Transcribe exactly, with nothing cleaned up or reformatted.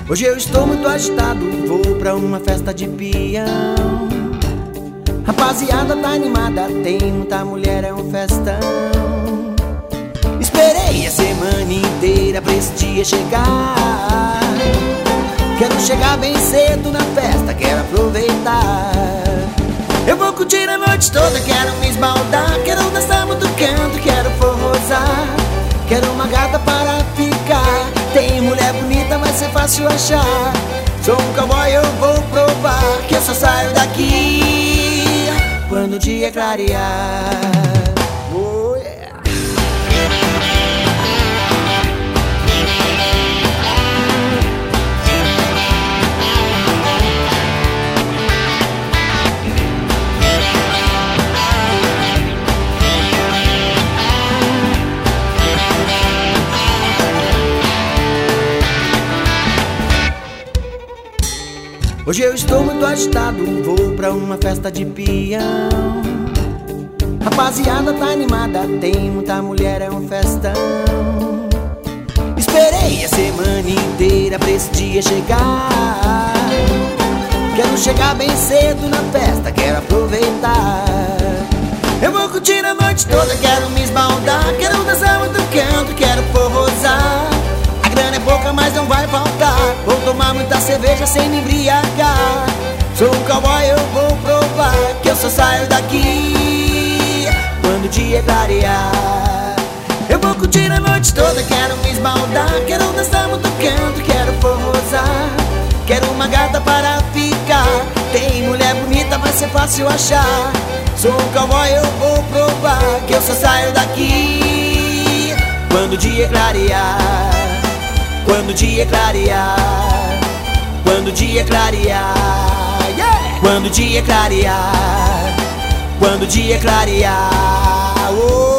Hoje eu estou muito agitado, vou pra uma festa de peão. Rapaziada tá animada, tem muita mulher, é um festão. Esperei a semana inteira pra esse dia chegar. Quero chegar bem cedo na festa, quero aproveitar. Eu vou curtir a noite toda, quero me esbaldar. Quero dançar muito canto, quero forrosar. Quero uma gata para ficar. Tem mulher bonita, vai ser fácil achar. Sou um cowboy, eu vou provar que eu só saio daqui quando o dia clarear. Oh, yeah. Hoje eu estou muito agitado, vou pra uma festa de peão. Rapaziada tá animada, tem muita mulher, é um festão. Esperei a semana inteira pra esse dia chegar. Quero chegar bem cedo na festa, quero aproveitar. Eu vou curtir a noite toda, quero me esbaldar. Quero dançar muito canto, quero forrosar. A grana é pouca, mas não vai faltar. Vou tomar muita cerveja sem me embriagar. Sou um cowboy, eu vou provar que eu só saio daqui quando o dia clarear. Eu vou curtir a noite toda, quero me esbaldar. Quero dançar muito canto, quero forrosar. Quero uma gata para ficar. Tem mulher bonita, vai ser fácil achar. Sou um cowboy, eu vou provar que eu só saio daqui quando o dia clarear. Quando o dia clarear, quando o dia clarear, yeah! Quando o dia clarear, quando o dia clarear, oh!